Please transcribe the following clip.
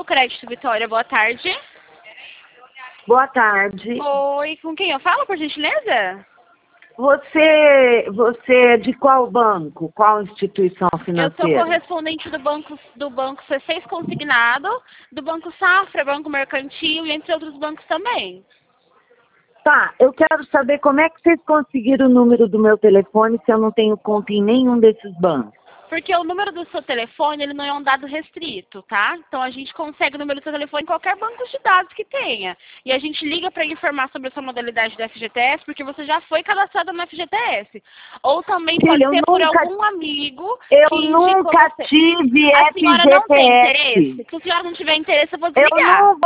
Crédito Vitória, boa tarde. Boa tarde. Oi, com quem eu falo, por gentileza? Você é de qual banco? Qual instituição Eu sou financeira? correspondente do banco C6 Consignado, do Banco Safra, Banco Mercantil e entre outros bancos também. Tá, eu quero saber como é que vocês conseguiram o número do meu telefone se eu não tenho conta em nenhum desses bancos. Porque o número do seu telefone, ele não é um dado restrito, tá? Então a gente consegue o número do seu telefone em qualquer banco de dados que tenha. E a gente liga para informar sobre a sua modalidade do FGTS, porque você já foi cadastrada no FGTS. Ou também pode Filha, ser por algum amigo eu que indicou nunca você. tive A senhora não tem FGTS. interesse? Se a senhora não tiver interesse, eu vou Eu desligar. não